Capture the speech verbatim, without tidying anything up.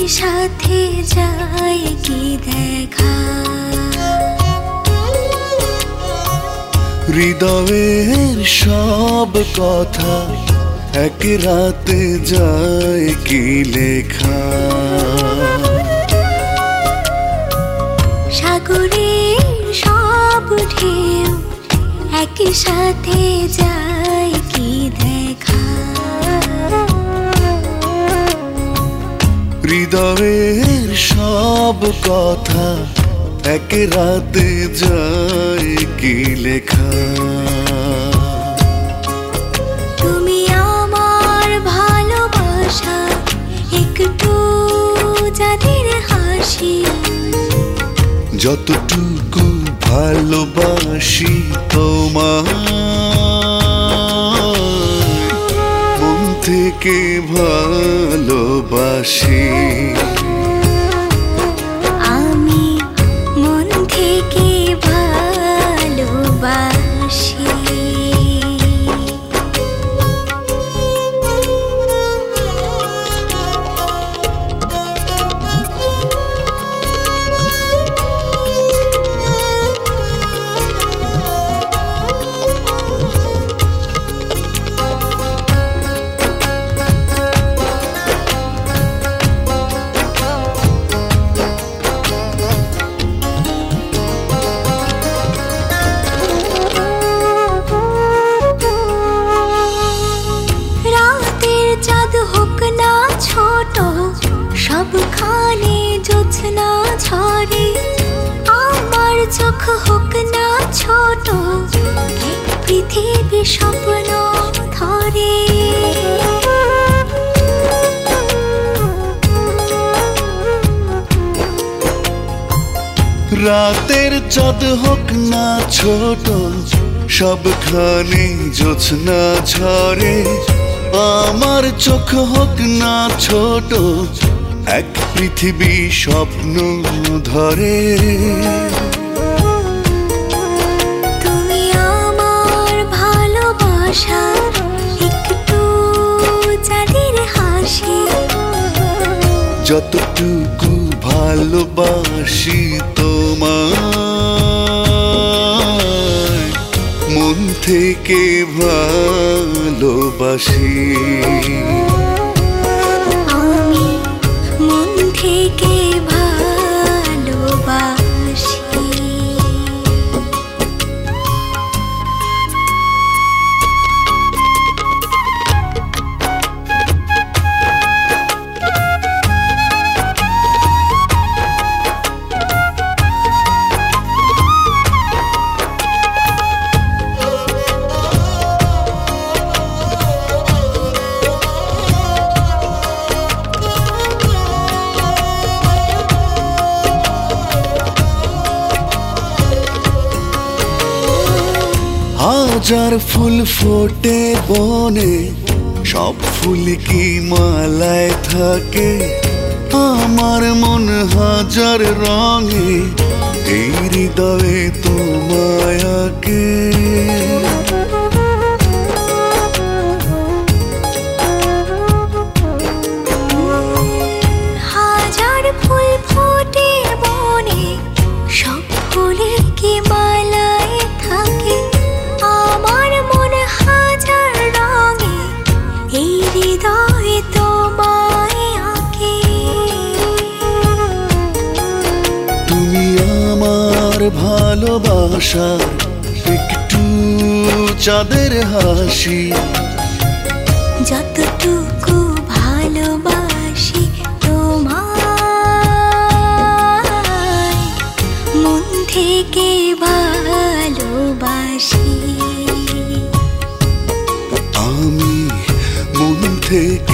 সাথে যায় কি দেখা, হৃদয়ের সব কথা এক রাতে যায় কি লেখা। সাগরের সব ঢেউ একই সাথে যায় কি দেখা, হৃদয়ের সব কথা এক রাতে যায় কি লেখা। তুমি আমার ভালোবাসা একটু যাদের হাসি, যতটুকু ভালোবাসি তোমায় মন থেকে ভালোবাসি। আমি মন থেকে ভালোবাসি। সবখানে জোছনা ঝরে, আমার চোখ হোক না ছোট, পৃথিবী স্বপ্ন ধরে। রাতের চাঁদ হোক না ছোট, সবখানে জোছনা ঝরে, আমার চোখ হোক না ছোট, এক পৃথিবী স্বপ্ন ধরে। তুমি আমার ভালোবাসা একটু যাদের হাসি, যতটুকু ভালোবাসি তোমায় মন থেকে ভালোবাসি। আমি মন থেকে ভালোবাসি। হাজার ফুল ফোটে বনে, সব ফুল কি মালায় থাকে, আমার মন হাজার রঙে, এই হৃদয়ে তোমায় আঁকে। হাজার ফুল ফোটে বনে, সব ফুলে কি মালায় থাকে, আমার মন হাজার রঙে, এই হৃদয়ে তোমায় আঁকে। তুমি আমার ভালোবাসা একটু চাঁদের হাসি, যতটুকু ভালোবাসি তোমায় মন থেকে ভালোবাসি। আমি মন থেকে